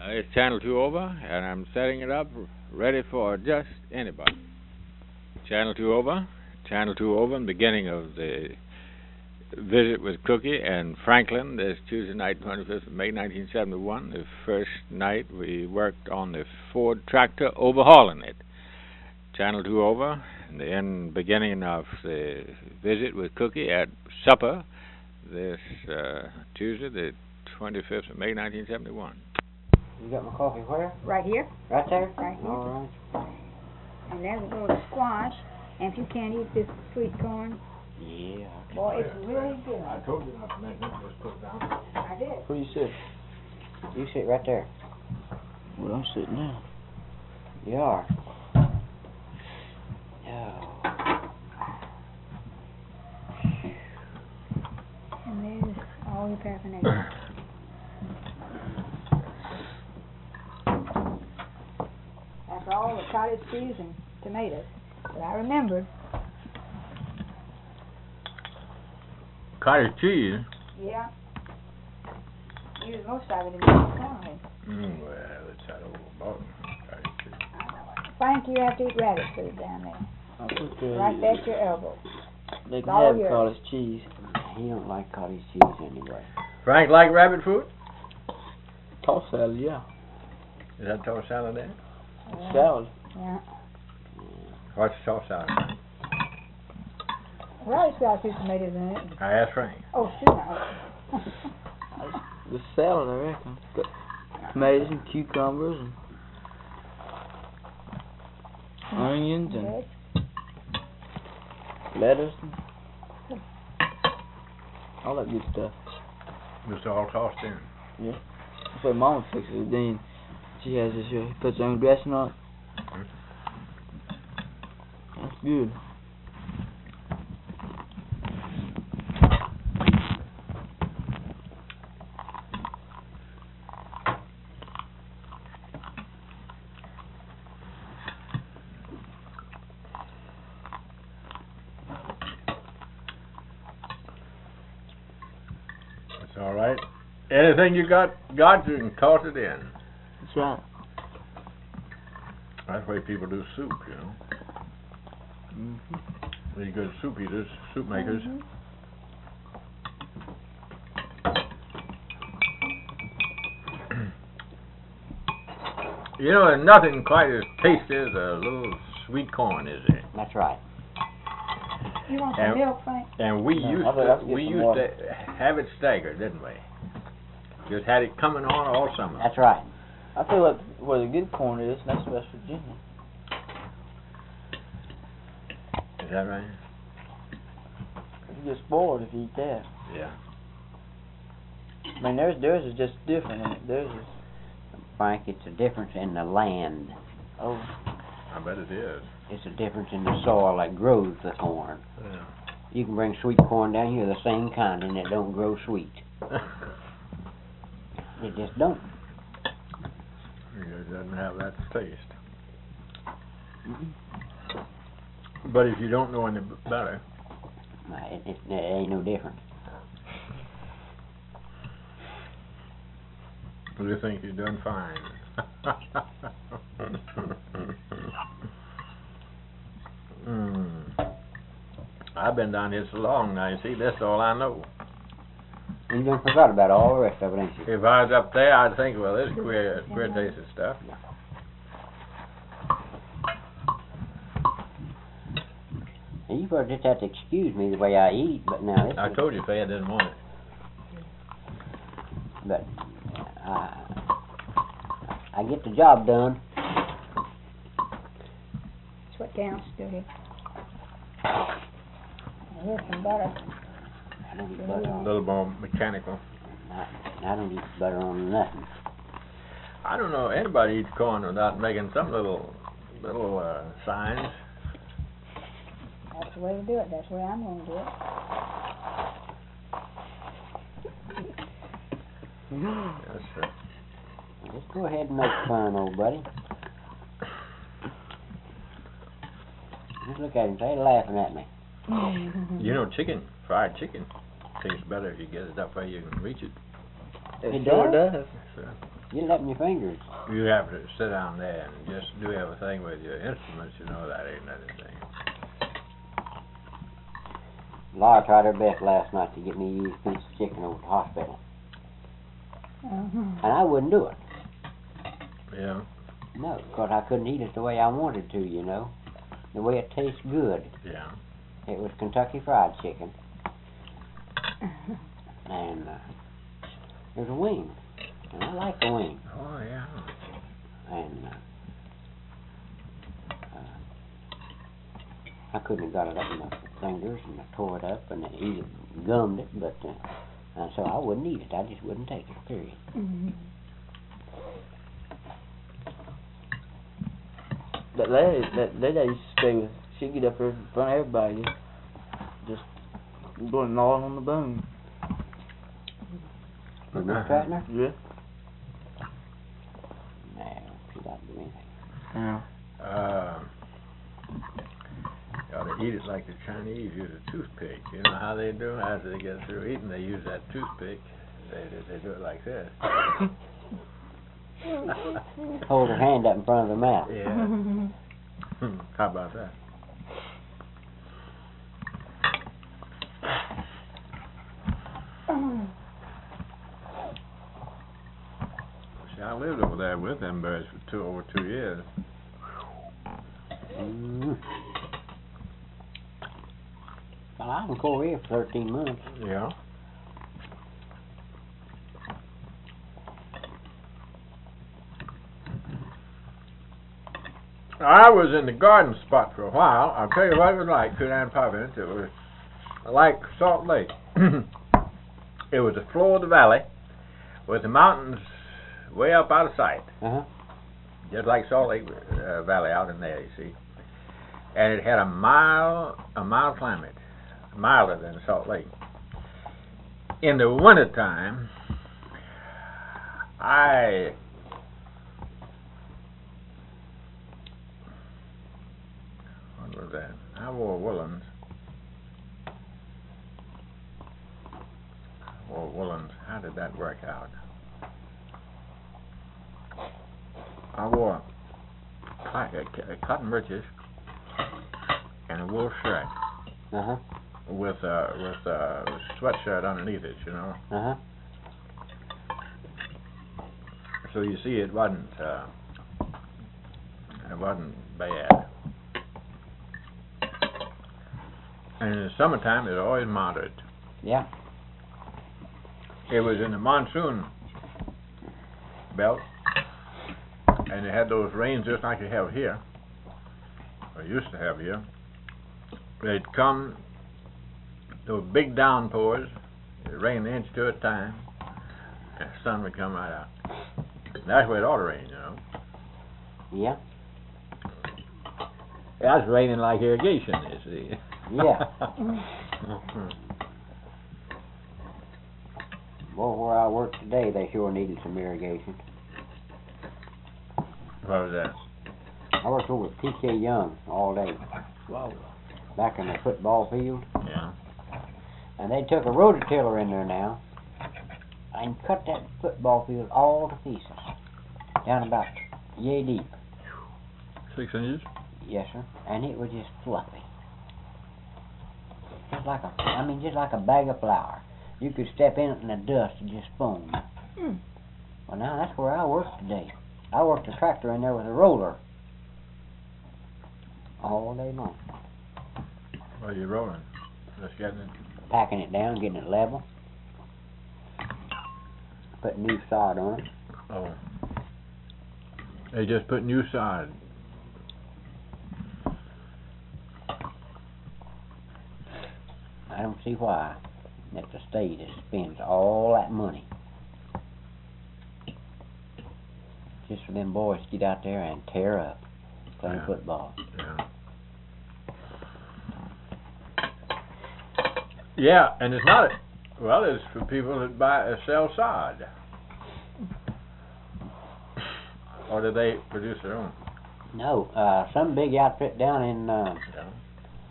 It's Channel 2 over, and I'm setting it up ready for just anybody. Channel 2 over, Channel 2 over, and beginning of the visit with Cookie and Franklin this Tuesday night, 25th of May, 1971. The first night we worked on the Ford tractor overhauling it. Channel 2 over, and the beginning of the visit with Cookie at supper this Tuesday, the 25th of May, 1971. You got my coffee where? Right here. Right there? Right here. All right. And there's a little squash. And if you can't eat this sweet corn, Yeah. boy, it's really good. I told you not to mention it, just put it down. I did. Where you sit? You sit right there. Well, I'm sitting now. You are. Yeah. And there's all your paraphernalia. After all the cottage cheese and tomatoes that I remembered. Cottage cheese? Yeah. Used most of it in the corn. Well, it's that old bottom. Cottage cheese. I know it. Frank, you have to eat rabbit food down there. I put the, Right there at your elbow. They can all have yours. cottage cheese. He don't like cottage cheese anyway. Frank like rabbit food? Tossed salad, yeah. Is that tossed salad there? Yeah. Salad. Yeah. What's tossed salad? Well, it's got a few tomatoes in it. I asked Frank. Oh, sure. I The salad, I reckon. Got tomatoes and cucumbers and onions and Yes. lettuce and all that good stuff. Just all tossed in. Yeah. That's what Mama fixes it. Then she has this, puts her own dressing on it. That's good. That's all right. Anything you got, you can toss it in. That's right. That's the way people do soup, you know. Mm-hmm. These good soup eaters, soup makers. Mhm. You know, there's nothing quite as tasty as a little sweet corn, is there? That's right. You want some And- milk, Frank? And we No, used I'll have to to get we some used water. to have it staggered, didn't we? Just had it coming on all summer. That's right. I feel like where the good corn is, and that's West Virginia. Is that right? You get spoiled if you eat that. Yeah. I mean, theirs is just different. I mean, theirs is, Frank, it's a difference in the land. oh, I bet it is. It's a difference in the soil that grows the corn. Yeah. You can bring sweet corn down here, the same kind, and it don't grow sweet. It just don't. It doesn't have that taste. mm-mm. But if you don't know any better, It ain't no different. you think you're done fine. I've been down here so long now, you see, that's all I know. And you done forgot about all the rest of it, ain't you? If I was up there, I'd think, well, this is queer tasting stuff. And you probably just have to excuse me the way I eat, but now this I is, told you Fay didn't want it. but I get the job done. That's what counts, do here. Here's some butter. I don't eat butter A on. little more mechanical. I don't eat butter on nothing. I don't know anybody eats corn without making some little signs. That's the way to do it. That's the way I'm going to do it. Yes, sir. Just go ahead and make fun, old buddy. Just look at him, say, laughing at me. You know, fried chicken tastes better if you get it up where you can reach it. It sure does? does. You're letting your fingers. You have to sit down there and just do everything with your instruments, you know, that ain't anything. Laura tried her best last night to get me to use a piece of chicken over at the hospital. And I wouldn't do it. Yeah. No, because I couldn't eat it the way I wanted to, you know. The way it tastes good. Yeah. It was Kentucky Fried Chicken. And there's a wing. And I like the wing. Oh, yeah. And I couldn't have got it up in my fingers, and I tore it up and I gummed it, but so I wouldn't eat it. I just wouldn't take it, period. That lady used to stay with, she'd get up there in front of everybody, just going gnawing on the bone. Miss Ratner? Yeah. No, she doesn't do anything. Yeah. You ought to eat it like the Chinese use a toothpick. You know how they do? After they get through eating, they use that toothpick. They do it like this. Hold her hand up in front of her mouth. Yeah. How about that? See, I lived over there with them birds for over 2 years. Well, I was in Korea for 13 months. Yeah. I was in the garden spot for a while. I'll tell you what it was like, Queen Province. It was like Salt Lake. It was the floor of the valley with the mountains way up out of sight. Just like Salt Lake Valley out in there, you see. And it had a mild climate, milder than Salt Lake. In the wintertime, what was that? I wore woolens. How did that work out? I wore cotton breeches and a wool shirt with a sweatshirt underneath it, you know. So you see, it wasn't bad. And in the summertime, it was always moderate. Yeah. It was in the monsoon belt, and they had those rains just like you have here, or used to have here. They'd come, those big downpours, it'd rain an inch to a time, and the sun would come right out. That's where it ought to rain, you know. Yeah. That's raining like irrigation, you see. Yeah. Well, where I work today, they sure needed some irrigation. What was that? I worked over at T.K. Young all day. Wow. Back in the football field. Yeah. And they took a rototiller in there now and cut that football field all to pieces. Down about yay deep. 6 inches? Yes, sir. And it was just fluffy. Just like a bag of flour. You could step in it and the dust would just foam. Well, now that's where I worked today. I worked a tractor in there with a roller all day long. What are you rolling? Just getting it? Packing it down, getting it level. Putting new sod on it. Oh. They just put new sod. I don't see why that the state spends all that money just for them boys to get out there and tear up playing football. Yeah. Yeah, and it's not. Well, it's for people that sell sod. Or do they produce their own? No, some big outfit down in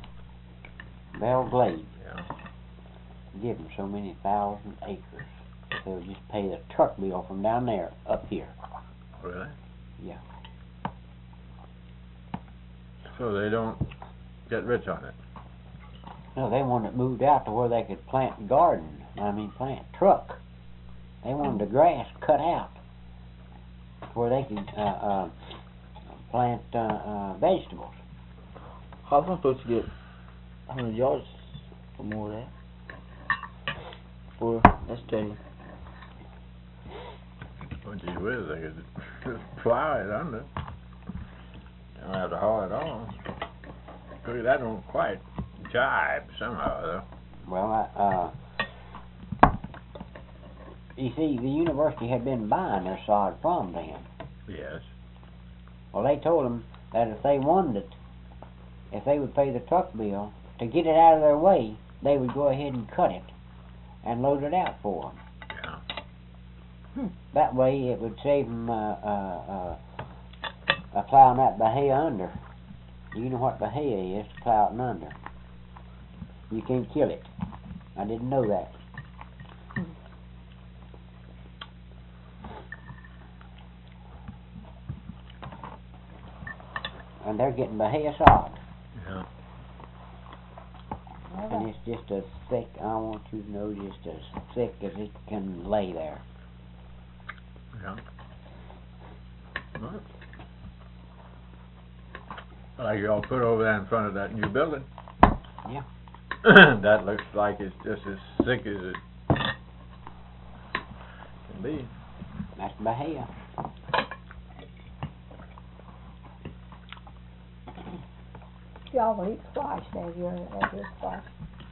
Belle Glade. Yeah. Give them so many thousand acres. They would just pay the truck bill from down there up here. Really? Yeah. So they don't get rich on it. No, they wanted it moved out to where they could plant garden. Plant truck. They wanted the grass cut out where they could plant vegetables. How am I supposed to get 100 yards or more of that? For, let's tell you. Well, gee whiz, they could just plow it under. You don't have to haul it on. Cookie, that don't quite jibe somehow, though. Well, you see, the university had been buying their sod from them. Yes. Well, they told them that if they wanted it, if they would pay the truck bill, to get it out of their way, they would go ahead and cut it and load it out for them. Yeah. That way, it would save them plowing that bahia under. You know what bahia is, to plow it under. You can't kill it. I didn't know that. And they're getting bahia sod. Yeah. And it's just as thick, I want you to know, just as thick as it can lay there. Yeah. Well, like you all put over there in front of that new building. Yeah. That looks like it's just as thick as it can be. That's bahia. Y'all will eat squash, Dave. You're at your squash.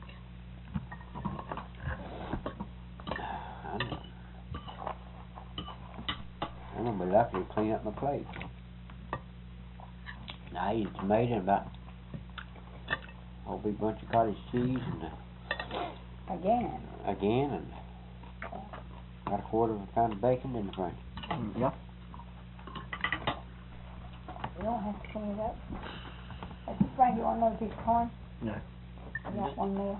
I'm gonna be lucky to clean up my plate. Now, I eat tomato and about a whole big bunch of cottage cheese and Again. and got a quarter of a pound of bacon in the fridge. Yeah. You don't have to clean it up. Frank, you want another piece of corn? No. I got one there.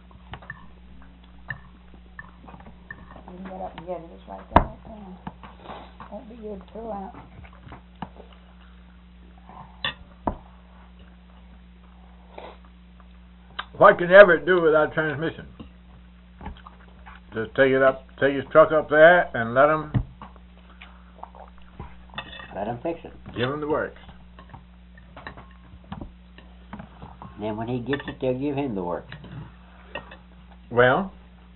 You can get up and get it. It's right there. Right there. Won't be good to throw out. What can Everett do without transmission? Just take his truck up there and let him fix it. give him the works. And then when he gets it, they'll give him the work. Well,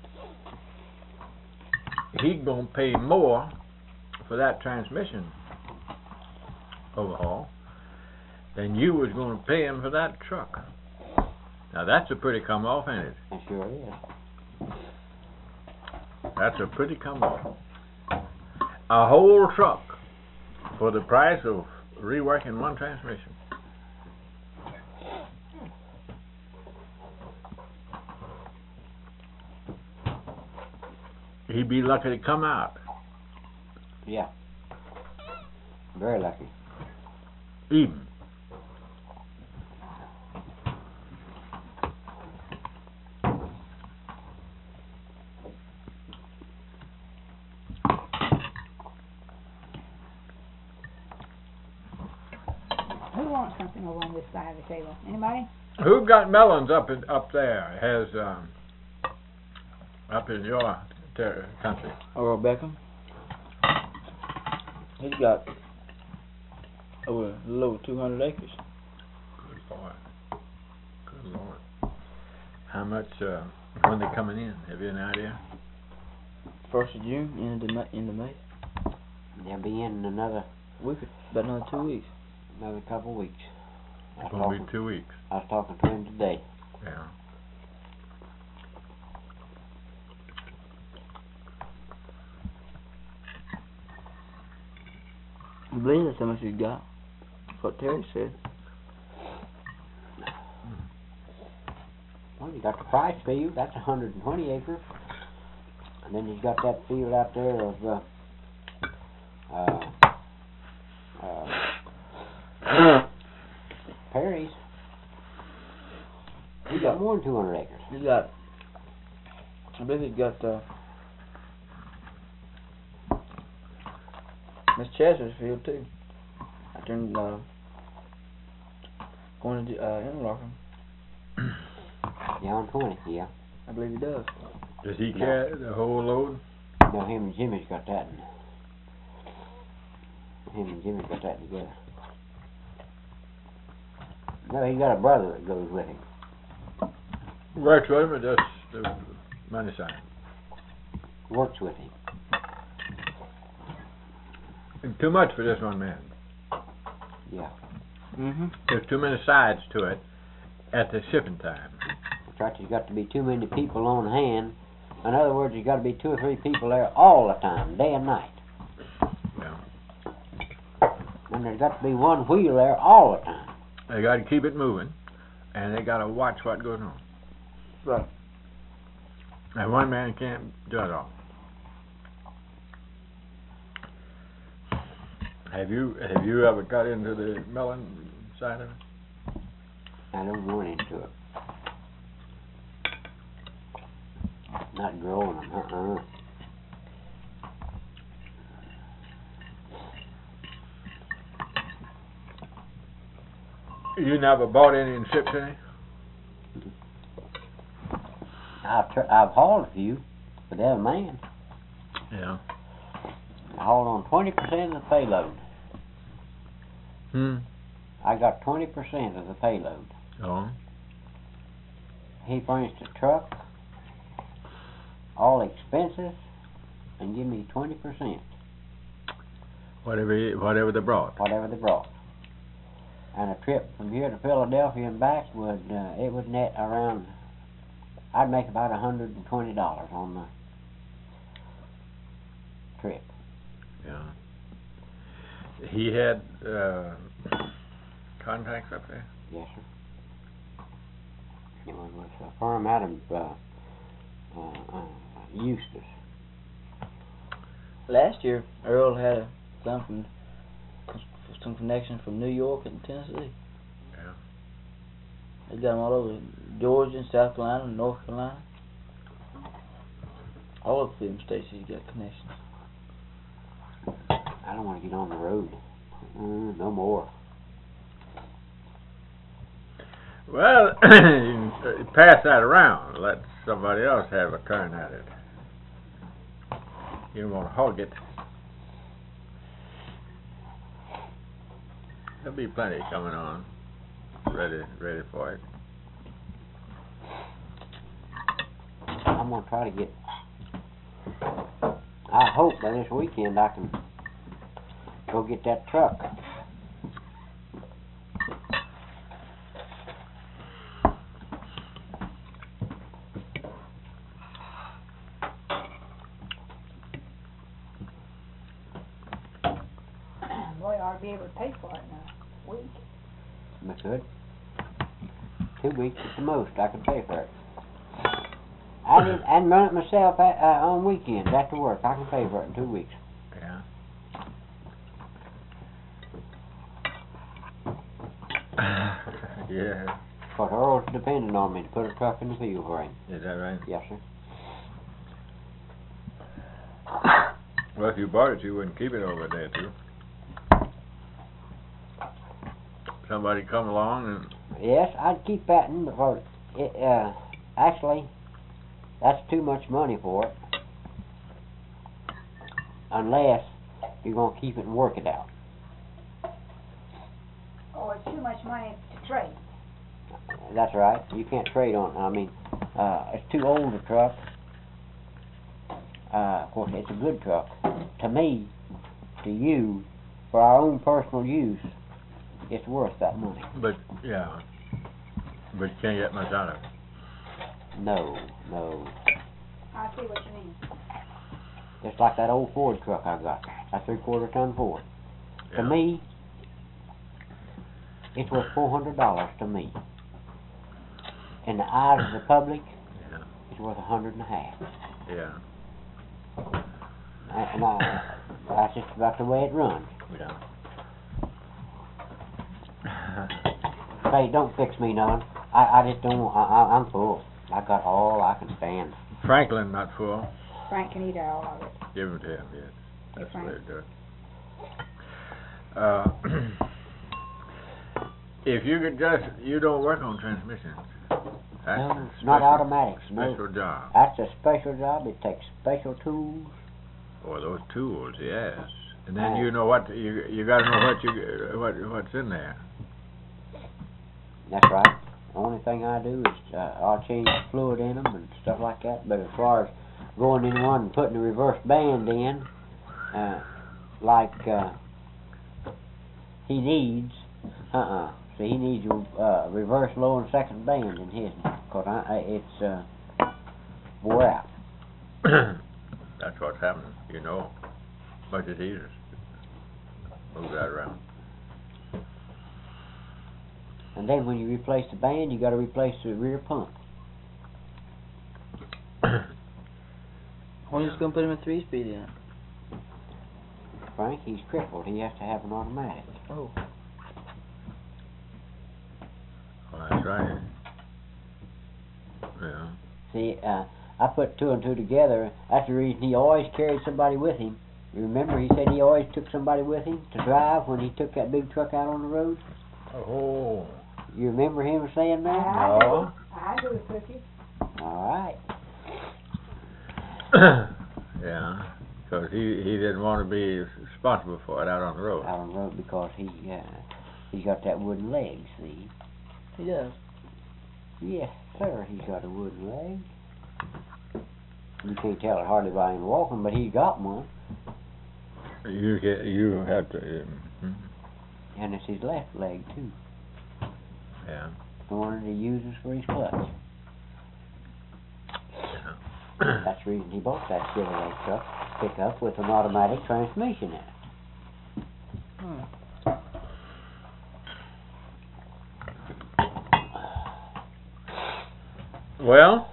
he's gonna pay more for that transmission overhaul than you was gonna pay him for that truck. Now that's a pretty come off, ain't it? It sure is. That's a pretty come off. A whole truck for the price of reworking one transmission. He'd be lucky to come out. Yeah. Very lucky. Even. Who wants something over on this side of the table? Anybody? Who got melons up there? Has up in your country? Earl Beckham. He's got over a little over 200 acres. Good Lord. Good Lord. How much? When they coming in? Have you any idea? 1st of June, end of May. They'll be in another About another 2 weeks. couple of weeks. It's gonna be 2 weeks. I was talking to him today. Yeah. I believe that's how much you got. That's what Terry said. Well, you got the Price field. That's 120 acres. And then he's got that field out there of Perry's. He's got more than 200 acres. He's got, I believe he's got Miss Chesterfield too. I turned going to Interlaken. Yeah, on 20th, yeah. I believe he does. Does he carry the whole load? No, him and Jimmy's got that. Him and Jimmy's got that together. No, he got a brother that goes with him. Works with him or just the money side? Works with him. And too much for just one man. Yeah. Mhm. There's too many sides to it at the shipping time. That's right, there's got to be too many people on hand. In other words, there's got to be 2 or 3 people there all the time, day and night. Yeah. And there's got to be one wheel there all the time. They got to keep it moving, and they got to watch what goes on. Right. And one man can't do it all. Have you ever got into the melon side of it? I don't want into it. Not growing them, You never bought any and shipped any? I've hauled a few for the other man. Yeah. I hauled on 20% of the payload. I got 20% of the payload. Oh. He furnished a truck, all expenses, and give me 20%, Whatever they brought. whatever they brought. And a trip from here to Philadelphia and back would net around. I'd make about $120 on the trip. Yeah. He had contacts up there? Yes, sir. It was with a firm out of Eustis. Last year, Earl had some connection from New York and Tennessee. Yeah. They got them all over Georgia, South Carolina, North Carolina. All of them states he's got connections. I don't want to get on the road. No more. Well, you can pass that around. Let somebody else have a turn at it. You don't want to hog it. There'll be plenty coming on. Ready for it. I'm going to try to get. I hope by this weekend I can go get that truck. Boy, I ought to be able to pay for it in a week. I could. 2 weeks at the most, I could pay for it. I'd run it myself on weekends after work. I can pay for it in 2 weeks. Yeah. Yeah. Because Earl's depending on me to put a truck in the field for him. Is that right? Yes, sir. Well, if you bought it, you wouldn't keep it over a day or two. Somebody come along and Yes, I'd keep that in because it, actually, that's too much money for it. Unless you're going to keep it and work it out. Oh, it's too much money to trade. That's right. You can't trade on it. I mean, it's too old a truck. Of course, it's a good truck. To me, to you, for our own personal use, it's worth that money. but you can't get much out of it. No. I see what you mean. Just like that old Ford truck I got. That 3/4 ton Ford. Yeah. To me, it's worth $400 to me. In the eyes of the public, Yeah. it's worth $150. Yeah. And that's just about the way it runs. Yeah. Say, don't fix me none. I just don't. I'm full. I got all I can stand. Franklin not full. Frank can eat all of it. Give him to him, yes. That's the way Frank. to do it. If you could you don't work on transmissions. That's No, a not special- automatics, no. Special job. That's a special job. It takes special tools. Or those tools, yes. And then Oh. you know what you got to know what's in there. That's right. The only thing I do is I'll change the fluid in them and stuff like that. But as far as going in one and putting a reverse band in, like he needs, so he needs a reverse low and second band in his, because it's wore out. That's what's happening, you know. Bunch of heaters. Move that around. And then when you replace the band, you got to replace the rear pump. When you just gonna put him in 3-speed in? Frank, he's crippled. He has to have an automatic. Oh. Well, that's right. Yeah. See, I put two and two together. That's the reason he always carried somebody with him. You remember he said he always took somebody with him to drive when he took that big truck out on the road? Oh. You remember him saying that? No. I do it, Cookie. All right. Yeah. Because he didn't want to be responsible for it out on the road. Out on the road because he's got that wooden leg, see? He does. Yes, sir, he's got a wooden leg. You can't tell it hardly by him walking, but he's got one. You have to. And it's his left leg, too. Yeah. The one that he uses for his clutch. Yeah. That's the reason he bought that Chevrolet truck pickup with an automatic transmission in it. Well.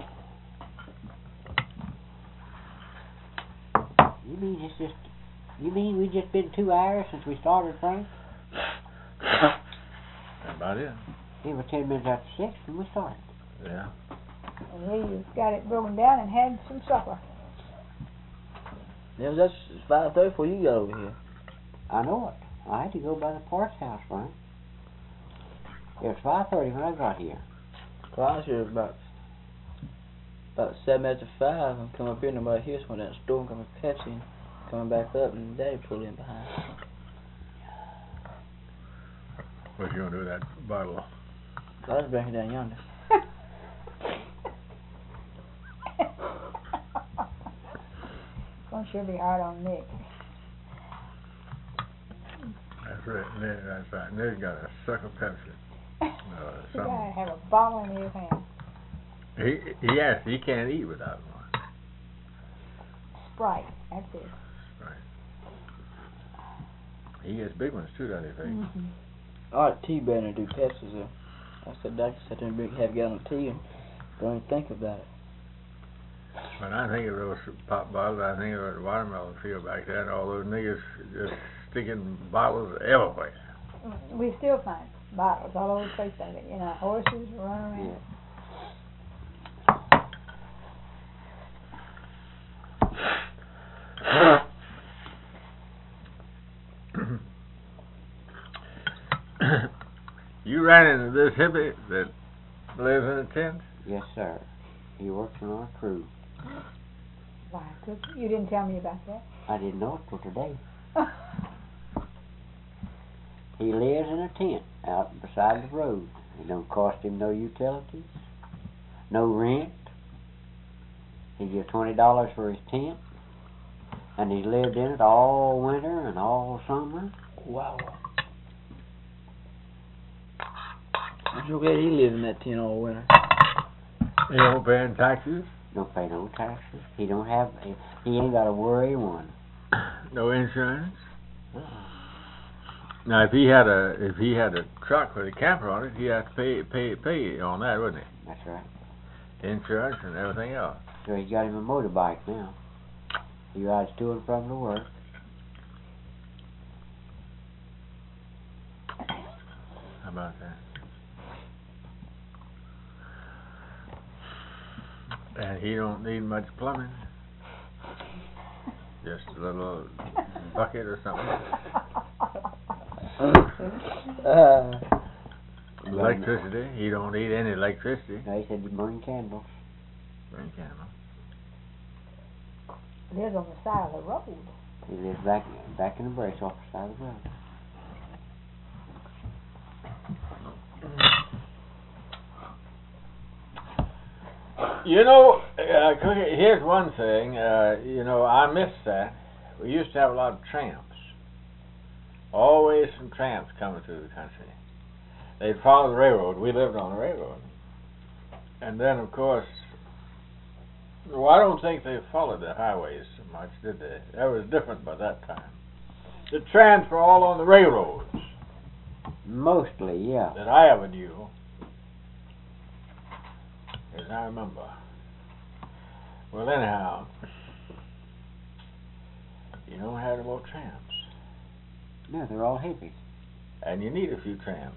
You mean we just been 2 hours since we started, Frank? That's about it. It was 10 minutes after 6 when we started. Yeah. And we got it broken down and had some supper. Yeah, that's 5:30 before you got over here. I know it. I had to go by the parts house, Frank. It was 5:30 when I got here. Well, I was here about 7 minutes to 5 and come up here, nobody here, so went down the store and got my Pepsi and coming back up and Daddy pulled in behind. What you gonna do with that bottle? I was bringing it down yonder. Gonna sure be hard on Nick. That's right. Ned, that's right. Ned got a suck of Pepsi. You Something. gotta have a bottle in his hand. He can't eat without one. Sprite, that's it. Right. He gets big ones too, doesn't he? Mm-hmm. I like tea better than I do Pepsi, so I said, Doctor, sit there and have a gallon of tea and don't even think about it. When I think of those pop bottles, I think of the watermelon field back there and all those niggas just sticking bottles everywhere. We still find bottles all over the place of it. You know, horses run around. Yeah. You ran into this hippie that lives in a tent? Yes, sir. He works on our crew. Why, Cookie, you didn't tell me about that. I didn't know it till today. He lives in a tent out beside the road. It don't cost him no utilities, no rent. He gets $20 for his tent, and he's lived in it all winter and all summer. Wow. I'm so glad he lives in that tent all winter. You don't pay any taxes? Don't pay no taxes. He don't have. He ain't got to worry one. No insurance? Now, if he had a truck with a camper on it, he'd have to pay on that, wouldn't he? That's right. Insurance and everything else. So he's got him a motorbike now. He rides to and from to work. How about that? And he don't need much plumbing. Just a little bucket or something. Electricity. He don't need any electricity. They said you burn candles. Burn candle. Lives on the side of the road. He lives back in the brace off the side of the road. You know, here's one thing. I miss that. We used to have a lot of tramps. Always some tramps coming through the country. They'd follow the railroad. We lived on the railroad. And then, of course, well, I don't think they followed the highways so much, did they? That was different by that time. The tramps were all on the railroads Mostly, yeah. that I ever knew, as I remember. Well, anyhow, you don't have any more tramps. No, they're all hippies. And you need a few tramps.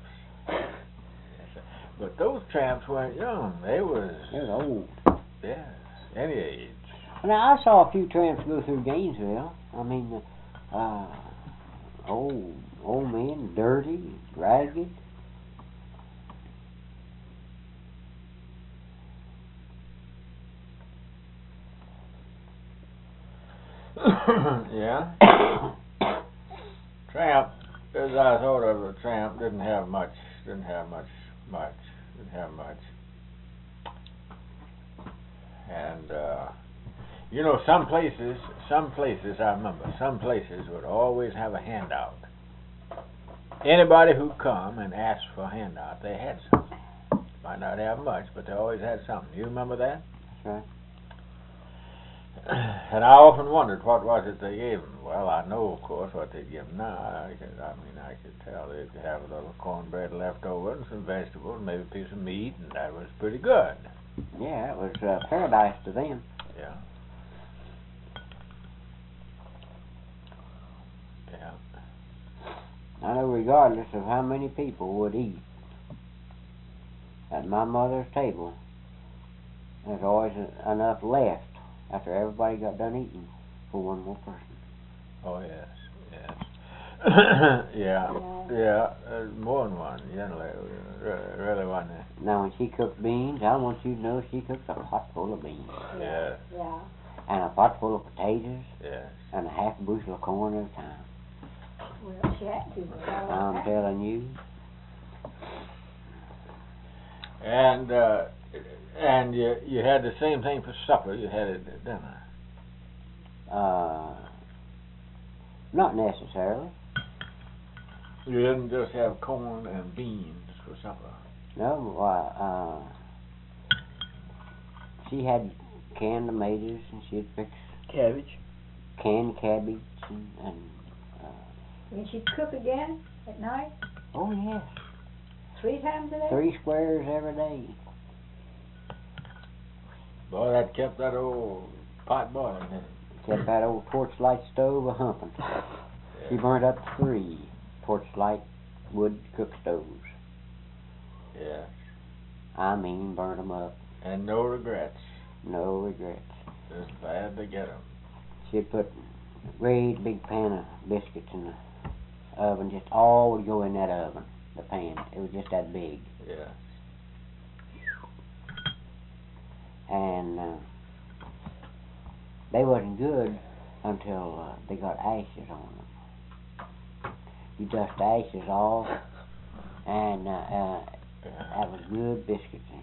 But those tramps weren't young. They was old. yes, any age. Now, I saw a few tramps go through Gainesville. I mean, old men, dirty, ragged. Yeah. Tramp, as I thought of a tramp, didn't have much. And some places I remember, some places would always have a handout. Anybody who come and asked for a handout, they had something. Might not have much, but they always had something. You remember that? That's right. And I often wondered what was it they gave them. Well, I know, of course, what they'd give them now. I could tell they'd have a little cornbread left over and some vegetables, maybe a piece of meat, and that was pretty good. Yeah, it was paradise to them. Yeah. Yeah. I know regardless of how many people would eat, at my mother's table, there's always enough left after everybody got done eating for one more person. Oh, yes. Yeah. More than one, really wasn't it? Now, when she cooks beans, I want you to know she cooks a pot full of beans. Yeah. Yeah. And a pot full of potatoes. Yes. And a half bushel of corn at a time. Well, she had to. I'm telling you. And you had the same thing for supper you had it at dinner. Not necessarily. You didn't just have corn and beans for supper. No, she had canned tomatoes and she'd fix Cabbage. canned cabbage and And she'd cook again at night, oh yes, 3 times a day? 3 squares every day. Boy, that kept that old pot boiling, didn't it? Kept that old torchlight stove a humping. She burnt up 3 torchlight wood cook stoves. Yeah. I mean, burnt 'em up. And no regrets. No regrets. Just glad to get 'em. She'd put a great big pan of biscuits in the oven. Just all would go in that oven, the pan. It was just that big. Yeah. And they wasn't good until they got ashes on them. You dust the ashes off, and that was good biscuits in.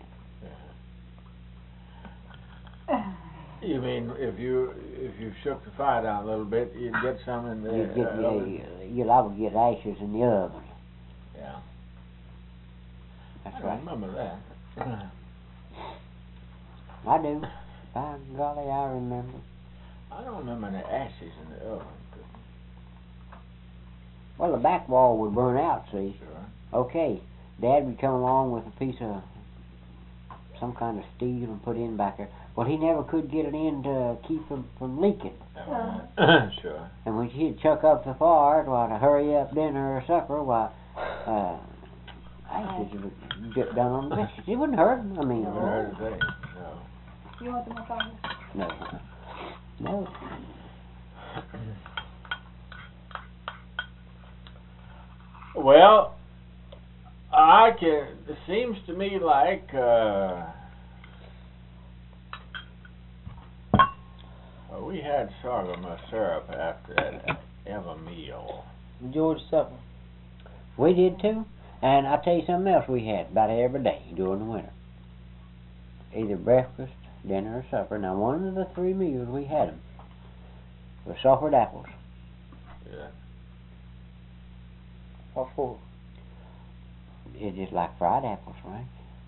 You mean if you shook the fire down a little bit, you'd get some in the You'd always get ashes in the oven. Yeah. That's I right. remember that. I do. By golly, I remember. I don't remember any ashes in the oven. Well, the back wall would burn out, see. Sure. Okay, Dad would come along with a piece of some kind of steel and put in back there. Well, he never could get it in to keep them from leaking. Sure. And when she'd chuck up the fire, to hurry up dinner or supper, ashes would get down on the biscuits. It wouldn't hurt 'em. I mean, Never heard a thing. No. You want some more coffee? no. No. Well, it seems to me like we had sorghum syrup after that every meal. Enjoyed supper. We did too. And I'll tell you something else we had about every day during the winter. Either breakfast, dinner, or supper. Now, one of the three meals we had them was sulfured apples. Yeah. What for? It's just like fried apples, right?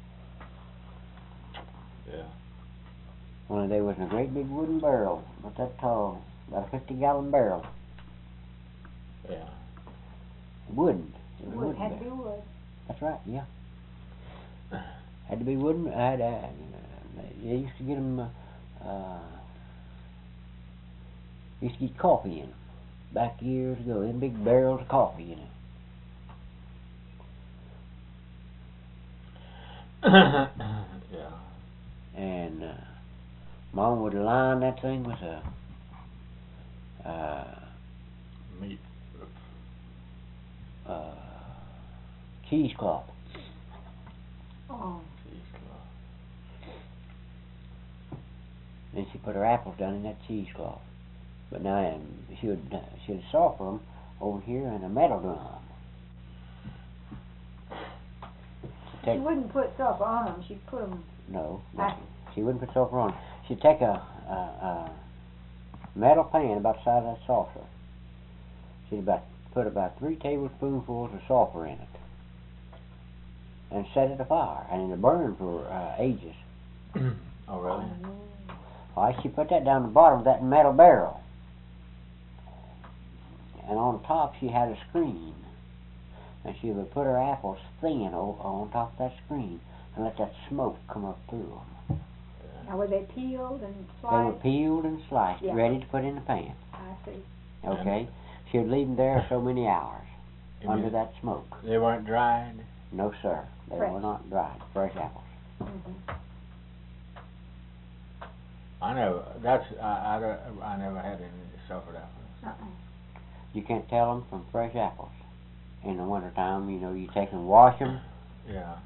Yeah. Only they was in a great big wooden barrel, about that tall, about a 50-gallon barrel. Yeah. Wooden. It was Wood, wooden had to barrel. be wood. That's right, yeah. Had to be wooden. They used to get them, used to get coffee in them back years ago, them big barrels of coffee in it. Yeah. And Mom would line that thing with a Meat. cheesecloth. Oh, Cheesecloth. Then she put her apples down in that cheesecloth. But now she'd soften them over here in a metal drum. she wouldn't put sulfur on them, she'd put them, No, Back. she wouldn't put sulfur on. She'd take a metal pan about the size of that saucer. She'd put about 3 tablespoonfuls of sulfur in it and set it afire, and it'd burn for ages. Oh, really? Why, she put that down the bottom of that metal barrel, and on top she had a screen, and she would put her apples thin on top of that screen and let that smoke come up through them. now were they peeled and They were sliced? peeled and sliced, Yeah. ready to put in the pan. I see. Okay? She would leave them there so many hours You under mean that smoke. They weren't dried? No, sir. They Fresh. were not dried. Fresh apples. Mm-hmm. I never had any sulfured apples. You can't tell them from fresh apples. In the wintertime, you know, you take and wash them. Yeah.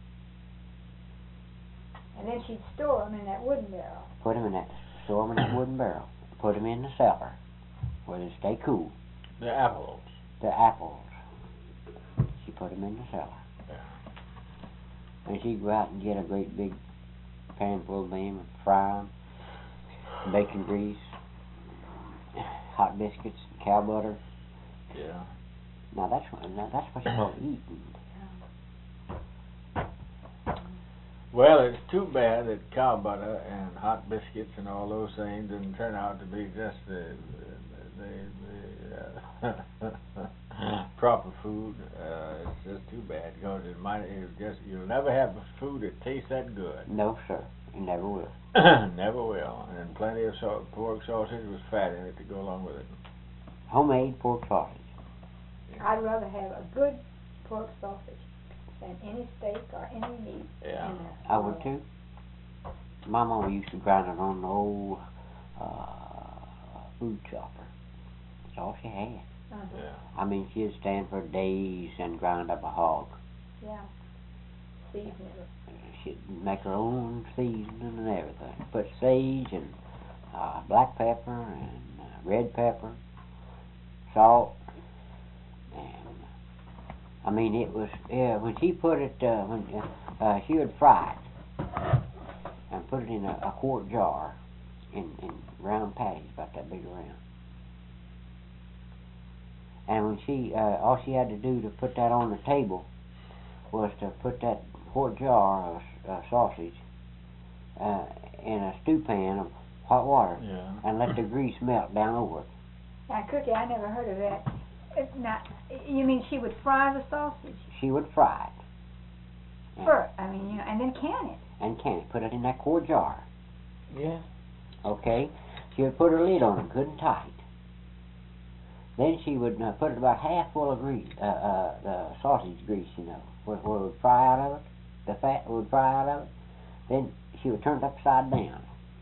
And then she'd store them in that wooden barrel. Put them in that, store them in that wooden barrel. Put them in the cellar where they stay cool. The apples. The apples. She put them in the cellar. Yeah. And she'd go out and get a great big pan full of them and fry them. Bacon grease, hot biscuits, cow butter. Yeah. Now that's what you call eating. Well, it's too bad that cow butter and hot biscuits and all those things didn't turn out to be just the proper food. It's just too bad because you'll never have food that tastes that good. No, sir. You never will. Never will. And plenty of pork sausage with fat in it to go along with it. Homemade pork sausage. I'd rather have a good pork sausage than any steak or any meat. Yeah. in there. I would too. My mama used to grind it on an old food chopper. That's all she had. Uh-huh. Yeah. I mean, she'd stand for days and grind up a hog. Yeah. Season it. She'd make her own seasoning and everything. Put sage and black pepper and red pepper, salt, and I mean it was when she put it she would fry it and put it in a quart jar in round patties about that big around. And when she all she had to do to put that on the table was to put that quart jar of sausage in a stew pan of hot water and let the grease melt down over it. Now, Cookie, I never heard of that. Now, you mean she would fry the sausage She would fry it. first? I mean, you know, and then can it. And can it? Put it in that quart jar. Yeah. Okay? She would put her lid on it good and tight. Then she would put it about half full of grease, the sausage grease, you know, where it would fry out of it. The fat would fry out of it. Then she would turn it upside down.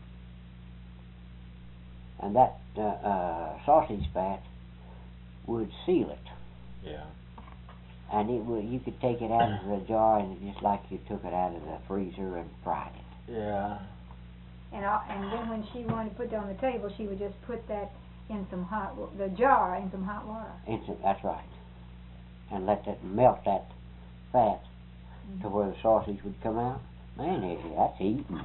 And that sausage fat would seal it. Yeah. And you could take it out of the jar and just like you took it out of the freezer and fried it. Yeah. And then when she wanted to put it on the table, she would just put that in some the jar in some hot water. That's right. And let that melt that fat to where the sausage would come out. Man, that's eating.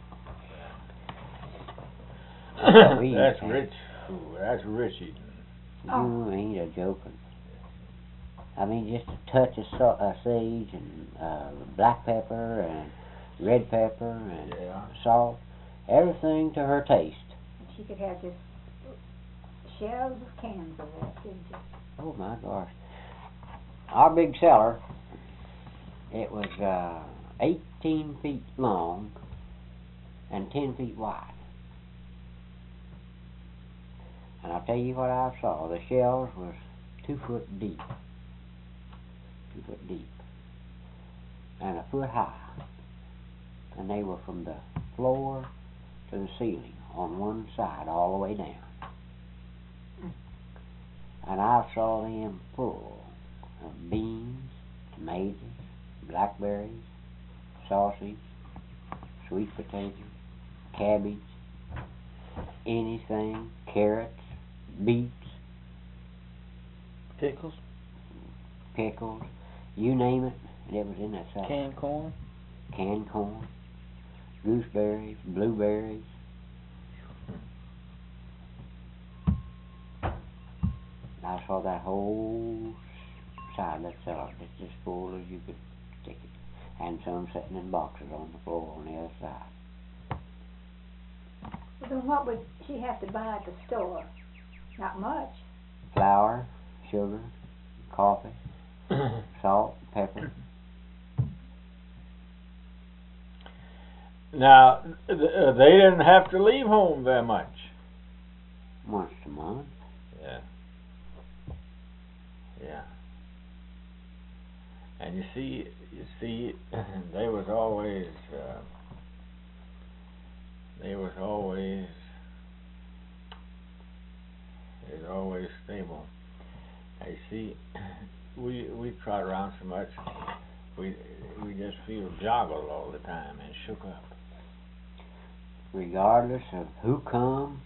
That's rich food. That's rich eating. You ain't a joking. I mean, just a touch of sage and black pepper and red pepper and salt, everything to her taste. She could have just shelves of cans of that, couldn't she? Oh my gosh. Our big cellar, it was 18 feet long and 10 feet wide. And I'll tell you what I saw. The shelves was 2 foot deep. 2 foot deep. And a foot high. And they were from the floor to the ceiling on one side all the way down. And I saw them full of beans, tomatoes, blackberries, sausage, sweet potatoes, cabbage, anything, carrots, beets, Pickles, you name it, and it was in that salad. canned corn, gooseberries, blueberries. I saw that whole side of that salad just as full as you could stick it, and some sitting in boxes on the floor on the other side. Well, then what would she have to buy at the store? Not much. Flour, sugar, coffee, salt, pepper. Now, they didn't have to leave home very much. Once a month. Yeah. Yeah. And you see, they was always stable. I see, we trot around so much, we just feel joggled all the time and shook up. Regardless of who come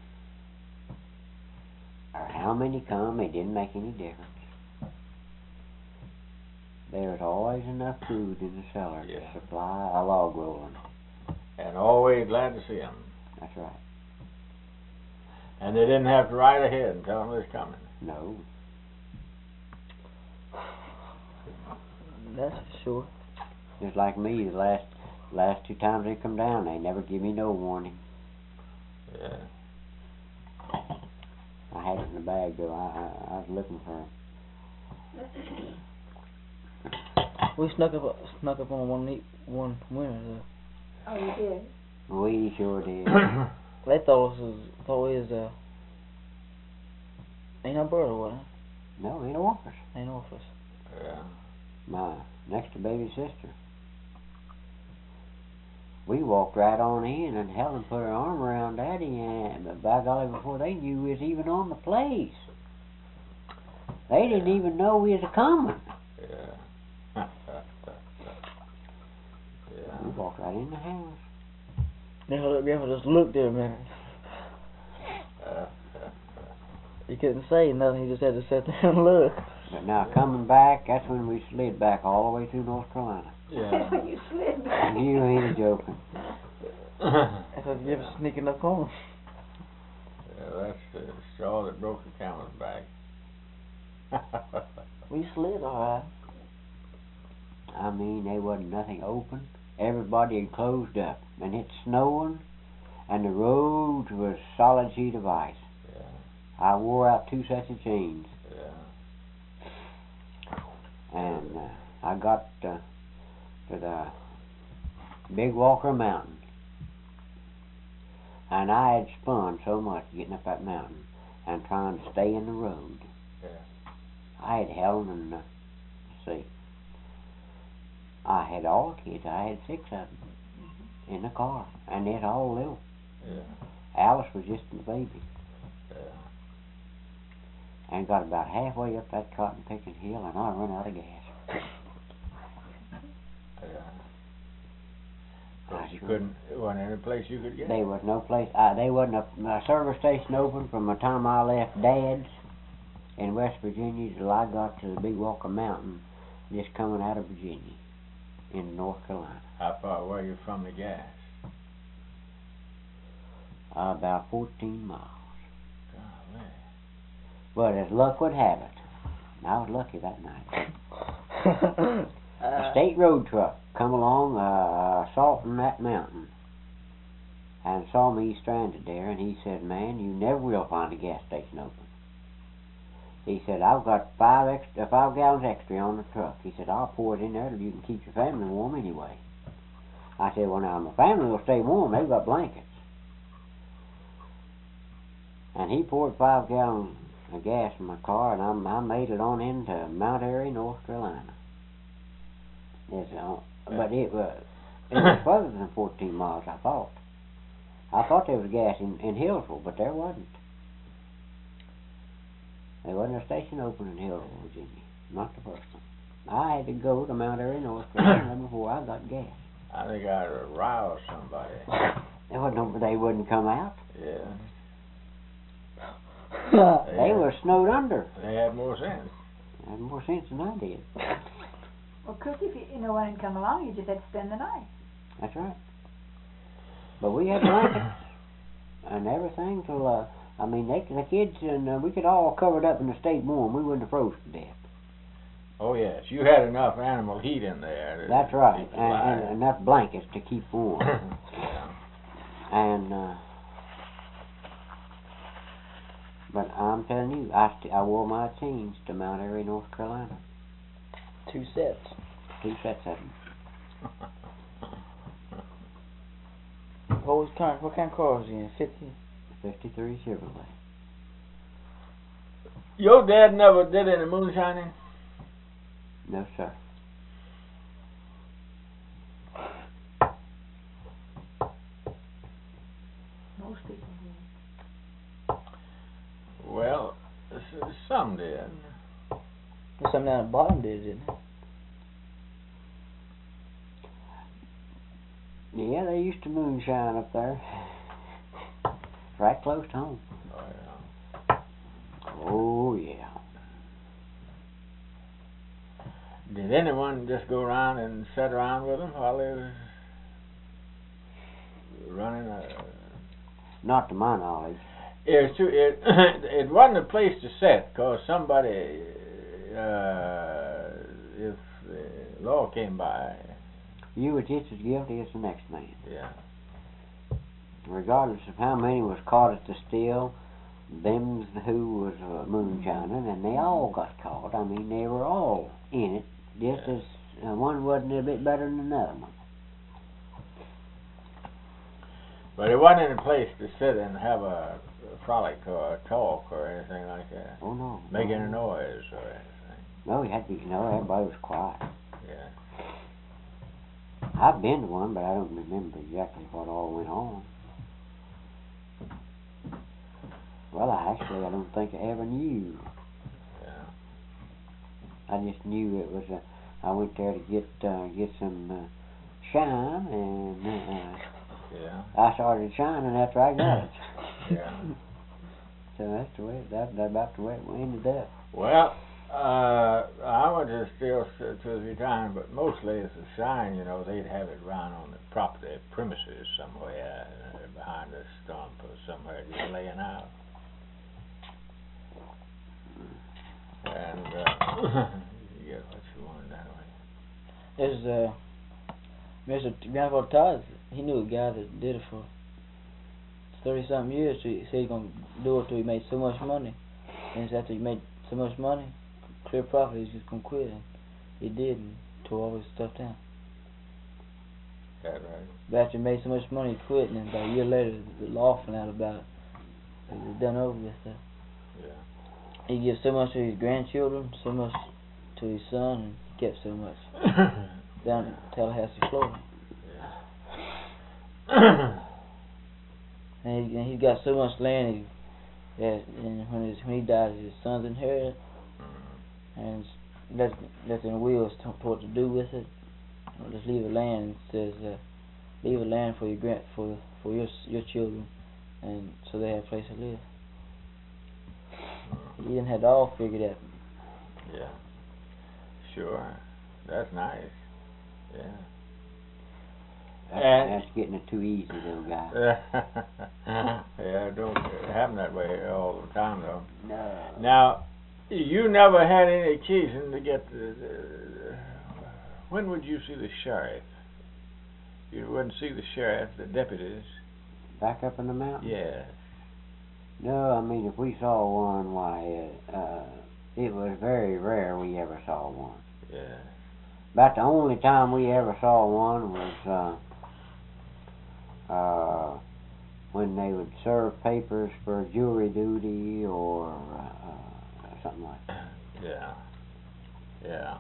or how many come, it didn't make any difference. There was always enough food in the cellar to supply a log rolling. And always glad to see them. That's right. And they didn't have to ride ahead and tell them it was coming. No. that's for sure. Just like me, the last 2 times they come down, they never give me no warning. Yeah. I had it in the bag though. I was looking for them. We snuck up on one winter though. Oh, you did? We sure did. They thought we was ain't no bird or what? No, ain't off us. Ain't off us. Yeah. My next to baby sister. We walked right on in, and Helen put her arm around Daddy, and by golly, before they knew we was even on the place. They didn't even know we was a-coming. Yeah. We walked right in the house. Grandpa just looked there a minute. He couldn't say nothing, he just had to sit there and look. But now, coming back, that's when we slid back all the way through North Carolina. Yeah. You slid back. You ain't joking. I thought you ever sneaking up on him. Yeah, that's the straw that broke the camel's back. We slid alright. I mean, there wasn't nothing open. Everybody had closed up, and it's snowing, and the roads was solid sheet of ice. Yeah. I wore out 2 sets of chains, Yeah. and I got to the Big Walker Mountain, and I had spun so much getting up that mountain and trying to stay in the road. Yeah. I had Helen and let's see, I had all the kids. I had 6 of them in the car, and they're all little. Yeah. Alice was just a baby, Yeah. and got about halfway up that cotton picking hill, and I run out of gas. Because you couldn't, wasn't any place you could get There it. was no place, there wasn't a service station open from the time I left Dad's in West Virginia till I got to the Big Walker Mountain, just coming out of Virginia, in North Carolina. How far were you from the gas? About 14 miles. Golly. But as luck would have it, I was lucky that night. A state road truck come along assaulting that mountain and saw me stranded there, and he said, "Man, you never will find a gas station open." He said, "I've got 5 gallons extra on the truck." He said, "I'll pour it in there till you can keep your family warm anyway." I said, "Well, now, my family will stay warm. They've got blankets." And he poured 5 gallons of gas in my car, and I made it on into Mount Airy, North Carolina. But it was further than 14 miles, I thought. I thought there was gas in Hillsville, but there wasn't. There wasn't a station open in Hillsville, Virginia. Not the first one. I had to go to Mount Airy, North Carolina before I got gas. I think I'd arouse somebody. They wouldn't come out. Yeah. They were snowed under. They had more sense. They had more sense than I did. Well, Cookie, if no one had come along, you just had to spend the night. That's right. But we had blankets and everything till, the kids and we could all covered up in the stayed warm. We wouldn't have froze to death. Oh yes, you had enough animal heat in there. That's right, keep it alive. and enough blankets to keep warm. Yeah. And but I'm telling you, I wore my jeans to Mount Airy, North Carolina. 2 sets. 2 sets of them. What kind of car was he in? 50? 53 Chevrolet. Your dad never did any moonshining? No, sir. Most people do. Well, some did. There's something down at the bottom did, didn't it? Yeah, they used to moonshine up there. Right close to home. Oh, yeah. Oh, yeah. Did anyone just go around and sit around with them while they was running a... Not to my knowledge. It's true. It wasn't a place to sit, because somebody, if the law came by, You were just as guilty as the next man. yeah. Regardless of how many was caught at the still, them's who was moonshining, and they all got caught. I mean, they were all in it, just as one wasn't a bit better than another one. But it wasn't any place to sit and have a frolic or a talk or anything like that. Oh, no. Making a noise or anything. No, you had to be, everybody was quiet. Yeah. I've been to one, but I don't remember exactly what all went on. Well, I don't think I ever knew. Yeah. I just knew it was I went there to get some shine, and Yeah. I started shining after I got it. Yeah. So that's the way that's about the way it ended up. Well, I went to still 2 or 3 times, but mostly it's a sign, they'd have it around on the property premises somewhere, behind a stump or somewhere, just laying out. And you get what you want that way. There's Mr. Grandfather Todd, he knew a guy that did it for 30-something years. He said he's going to do it till he made so much money. And it's after he made so much money, clear profit, he's just going to quit. And he did, and tore all his stuff down. That right? But after he made so much money, he quit, and then about a year later, the law found out about it. It was done over with stuff. Yeah. He gives so much to his grandchildren, so much to his son, and he kept so much down in Tallahassee, Florida. Yeah. And he got so much land, and when he died, his sons inherited, and that's in wills to what to do with it. Or just leave a land. It says leave a land for your children, and so they have a place to live. You didn't have it all figured out. Yeah. Sure. That's nice. Yeah. That's getting it too easy, little guy. Yeah, it don't happen that way all the time, though. No. Now, you never had any occasion to get when would you see the sheriff? You wouldn't see the sheriff, the deputies. Back up in the mountain? Yes. No, I mean, if we saw one, why, it was very rare we ever saw one. Yeah. About the only time we ever saw one was when they would serve papers for jury duty or something like that. Yeah. Yeah.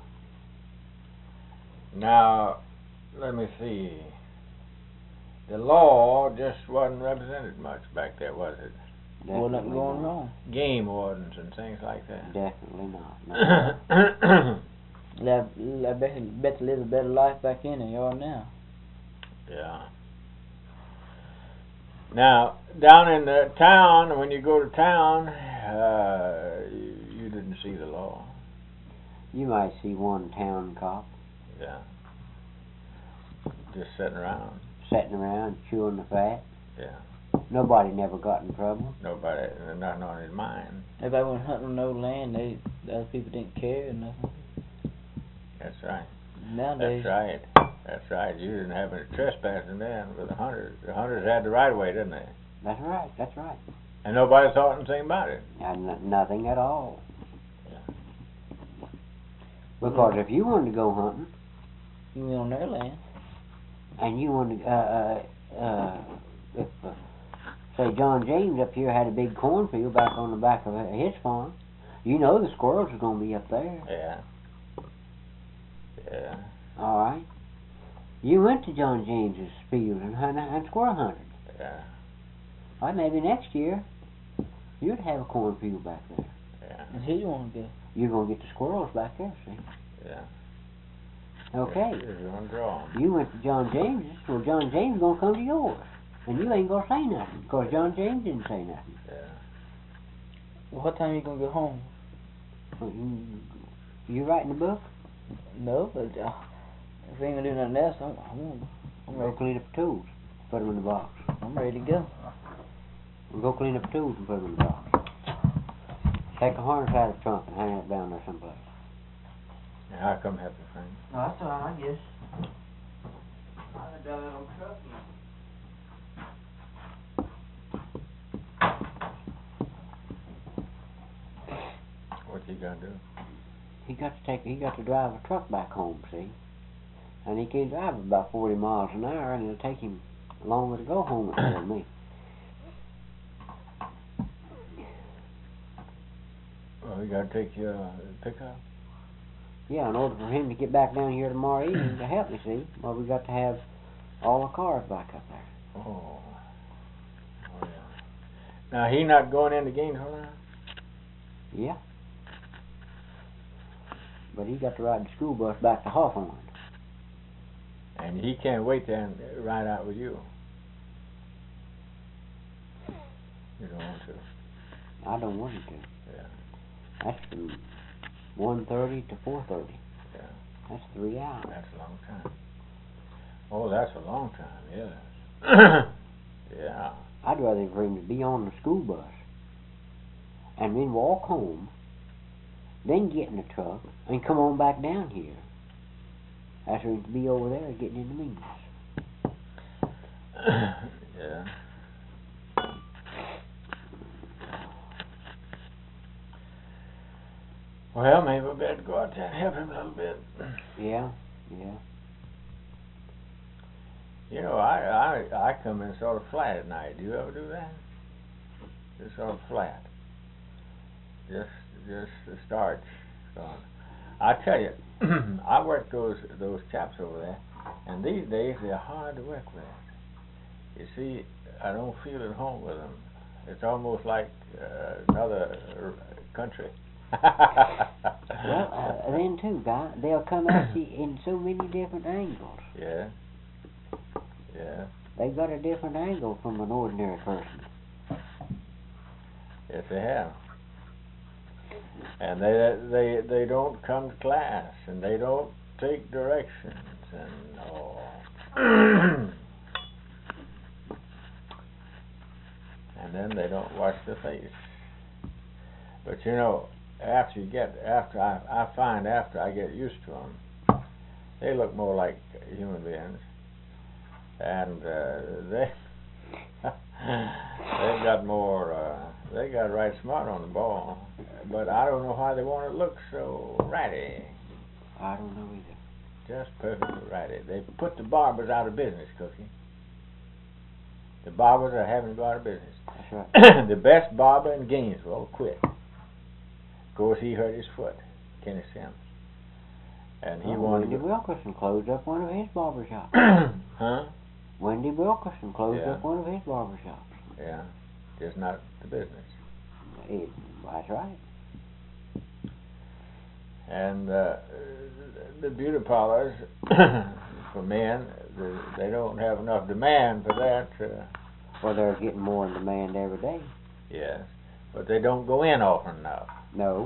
Now, let me see. The law just wasn't represented much back there, was it? Wasn't nothing Definitely going not. wrong. Game wardens and things like that. Definitely not. No. I bet you live a better life back then than you are now. Yeah. Now, down in the town, when you go to town, you didn't see the law. You might see one town cop Yeah. Just sitting around. sitting around chewing the fat. Yeah. Nobody never got in trouble. Nobody, nothing on his mind. Everybody went hunting on no land. The other people didn't care or nothing. That's right. Nowadays, That's right. That's right. You didn't have any trespassing then with the hunters. The hunters had the right of way, didn't they? That's right. That's right. And nobody thought anything about it. And nothing at all. Yeah. Because if you wanted to go hunting you went on their land. and you wanted if say John James up here had a big cornfield back on the back of his farm, you know the squirrels are going to be up there. Yeah. Yeah. All right. You went to John James's field and squirrel hunted. Yeah. Why, maybe next year you'd have a cornfield back there. Yeah. And here you want to go. You're going to get the squirrels back there, see? Yeah. Okay. You're gonna draw 'em. You went to John James's, well, John James going to come to yours. And you ain't going to say nothing, because John James didn't say nothing. Yeah. Well, what time you going to go home? You writing the book? No, but if we ain't going to do nothing else, I'm Go ready. clean up the tools. Put them in the box. I'm ready to go. Go clean up the tools and put them in the box. Take a harness out of the trunk and hang it down there someplace. Now, I come help you, Frank. No, that's all right, I guess. I've done it on truck. What's he gonna do? He got to drive a truck back home, see? And he can't drive about 40 miles an hour, and it'll take him longer to go home than me. Well, he gotta take your pickup. Yeah, in order for him to get back down here tomorrow evening to help me, see? Well, we got to have all the cars back up there. Oh. Oh, yeah. Now, he not going into Gainesville now? Yeah. But he got to ride the school bus back to Hawthorne. And he can't wait there and ride out with you. You don't want to. I don't want him to. Yeah. That's from 1:30 to 4:30. Yeah. That's 3 hours. That's a long time. Oh, that's a long time, yes. Yeah. I'd rather for him to be on the school bus and then walk home, then get in the truck and come on back down here. That's for him to be over there getting in the meetings. Yeah. Well, maybe we better go out there and help him a little bit. Yeah, yeah. You know, I come in sort of flat at night. Do you ever do that? Just sort of flat. Just the starch. I tell you, I work those chaps over there, and these days they're hard to work with. You see, I don't feel at home with them. It's almost like another country. Well, then too, guy, they'll come at you in so many different angles. Yeah. Yeah. They got a different angle from an ordinary person. Yes, they have. And they don't come to class, and they don't take directions, and and then they don't wash their face. But you know, I find after I get used to them, they look more like human beings, and they got more. They got right smart on the ball, but I don't know why they want to look so ratty. I don't know either. Just perfectly ratty. They put the barbers out of business, Cookie. The barbers are having to go out of business. That's right. The best barber in Gainesville quit. Of course, he hurt his foot, Kenny Sims. And he wanted Wendy Wilkerson closed up one of his barber shops. Huh? Wendy Wilkerson closed up one of his barber shops. Yeah, just not the business. That's right. And the beauty parlors for men, they don't have enough demand for that. Well, they're getting more in demand every day. Yes, but they don't go in often enough. No.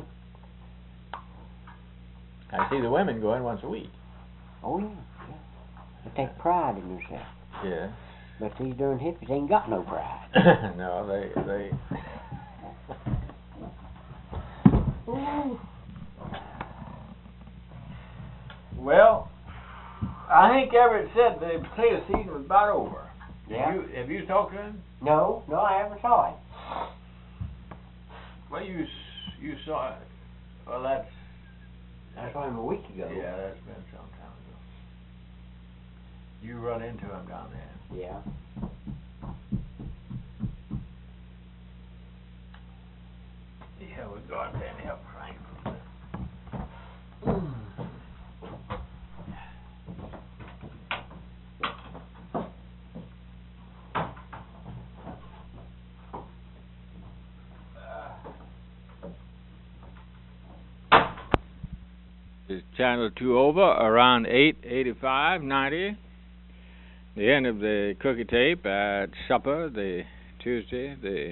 I see the women go in once a week. Oh, yeah. They take pride in themselves. Yeah. But these darn hippies ain't got no pride. No, they Well, I think Everett said the potato season was about over. Yeah. Have you talked to him? No, I haven't saw it. Well, you saw it. Well, that's only a week ago. yeah, that's been some time ago. You run into him down there. Yeah. Yeah, we go out there and help Frank. Is Channel 2 over around 8:85, 90. The end of the cookie tape at supper, the Tuesday, the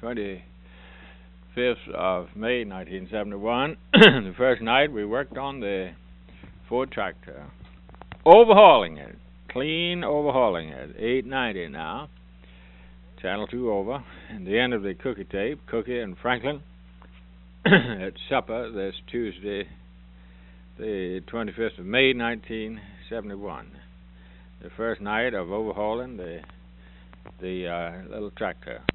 25th of May, 1971. The first night we worked on the Ford tractor, overhauling it, clean overhauling it. 8:90 now. Channel 2 over. And the end of the cookie tape, Cookie and Franklin at supper this Tuesday, the 25th of May, 1971. The first night of overhauling the little tractor.